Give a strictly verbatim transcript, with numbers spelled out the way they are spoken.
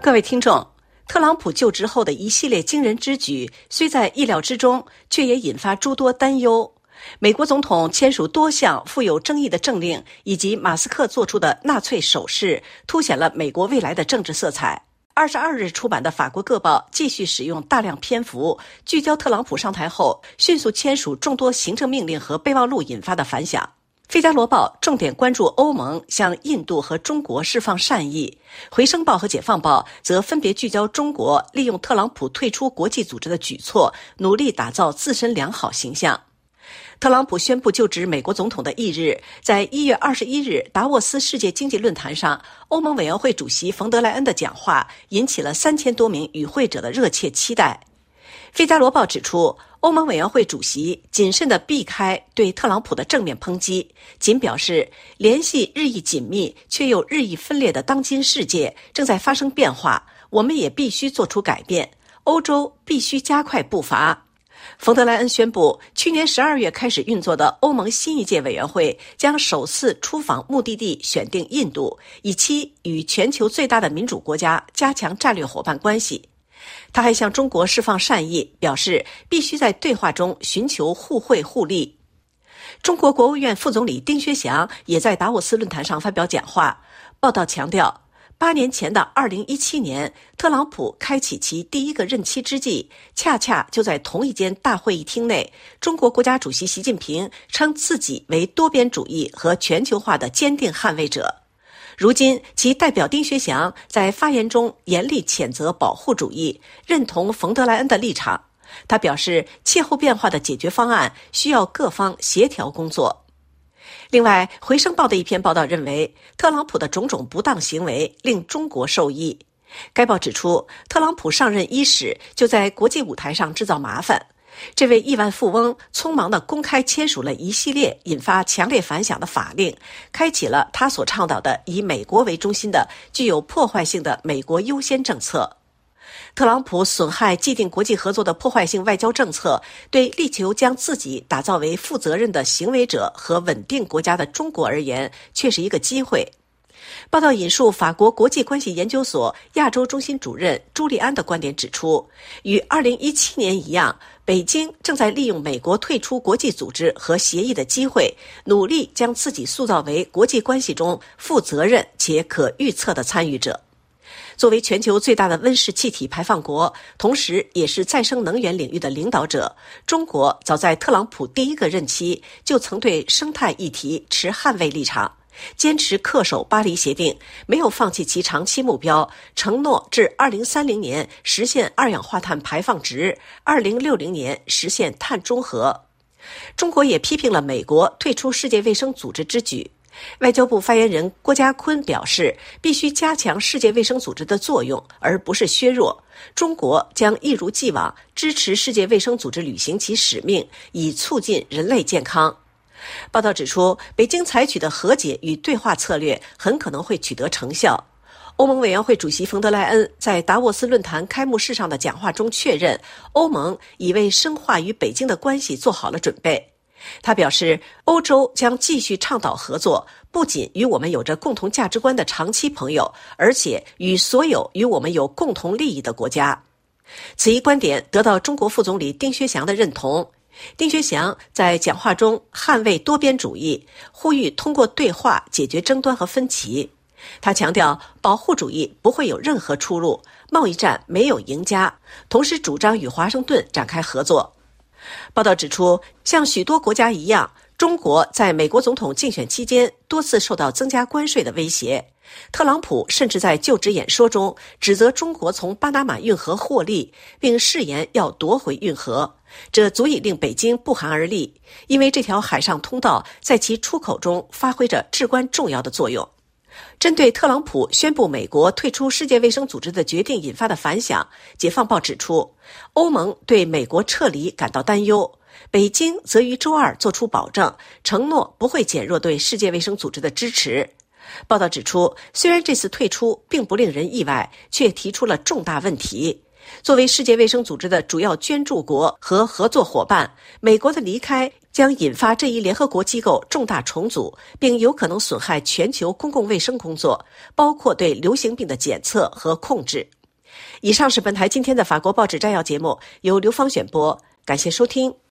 各位听众，特朗普就职后的一系列惊人之举，虽在意料之中，却也引发诸多担忧。美国总统签署多项富有争议的政令，以及马斯克做出的纳粹手势，凸显了美国未来的政治色彩。二十二日出版的法国各报继续使用大量篇幅，聚焦特朗普上台后迅速签署众多行政命令和备忘录引发的反响。《费加罗报》重点关注欧盟向印度和中国释放善意，《回声报》和《解放报》则分别聚焦中国利用特朗普退出国际组织的举措，努力打造自身良好形象。特朗普宣布就职美国总统的翌日，在一月二十一日达沃斯世界经济论坛上，欧盟委员会主席冯德莱恩的讲话引起了三千多名与会者的热切期待。《费加罗报》指出，欧盟委员会主席谨慎地避开对特朗普的正面抨击，仅表示联系日益紧密却又日益分裂的当今世界正在发生变化，我们也必须做出改变，欧洲必须加快步伐。冯德莱恩宣布，去年十二月开始运作的欧盟新一届委员会将首次出访目的地选定印度，以期与全球最大的民主国家加强战略伙伴关系。他还向中国释放善意，表示必须在对话中寻求互惠互利。中国国务院副总理丁薛祥也在达沃斯论坛上发表讲话，报道强调，八年前的二零一七年，特朗普开启其第一个任期之际，恰恰就在同一间大会议厅内，中国国家主席习近平称自己为多边主义和全球化的坚定捍卫者。如今，其代表丁薛祥在发言中严厉谴责保护主义，认同冯德莱恩的立场。他表示，气候变化的解决方案需要各方协调工作。另外，《回声报》的一篇报道认为，特朗普的种种不当行为令中国受益。该报指出，特朗普上任伊始就在国际舞台上制造麻烦。这位亿万富翁匆忙地公开签署了一系列引发强烈反响的法令，开启了他所倡导的以美国为中心的具有破坏性的美国优先政策。特朗普损害既定国际合作的破坏性外交政策，对力求将自己打造为负责任的行为者和稳定国家的中国而言，却是一个机会。报道引述法国国际关系研究所亚洲中心主任朱利安的观点指出，与二零一七年一样，北京正在利用美国退出国际组织和协议的机会，努力将自己塑造为国际关系中负责任且可预测的参与者。作为全球最大的温室气体排放国，同时也是再生能源领域的领导者，中国早在特朗普第一个任期就曾对生态议题持捍卫立场，坚持恪守巴黎协定，没有放弃其长期目标，承诺至二零三零年实现二氧化碳排放值，二零六零年实现碳中和。中国也批评了美国退出世界卫生组织之举。外交部发言人郭家坤表示，必须加强世界卫生组织的作用，而不是削弱。中国将一如既往支持世界卫生组织履行其使命，以促进人类健康。报道指出，北京采取的和解与对话策略很可能会取得成效。欧盟委员会主席冯德莱恩在达沃斯论坛开幕式上的讲话中确认，欧盟已为深化与北京的关系做好了准备。他表示，欧洲将继续倡导合作，不仅与我们有着共同价值观的长期朋友，而且与所有与我们有共同利益的国家。此一观点得到中国副总理丁薛祥的认同。丁薛祥在讲话中捍卫多边主义，呼吁通过对话解决争端和分歧。他强调，保护主义不会有任何出路，贸易战没有赢家，同时主张与华盛顿展开合作。报道指出，像许多国家一样，中国在美国总统竞选期间多次受到增加关税的威胁。特朗普甚至在就职演说中指责中国从巴拿马运河获利，并誓言要夺回运河。这足以令北京不寒而栗，因为这条海上通道在其出口中发挥着至关重要的作用。针对特朗普宣布美国退出世界卫生组织的决定引发的反响，解放报指出，欧盟对美国撤离感到担忧，北京则于周二作出保证，承诺不会减弱对世界卫生组织的支持。报道指出，虽然这次退出并不令人意外，却提出了重大问题。 作为世界卫生组织的主要捐助国和合作伙伴，美国的离开将引发这一联合国机构重大重组，并有可能损害全球公共卫生工作，包括对流行病的检测和控制。以上是本台今天的法国报纸摘要节目，由刘芳选播，感谢收听。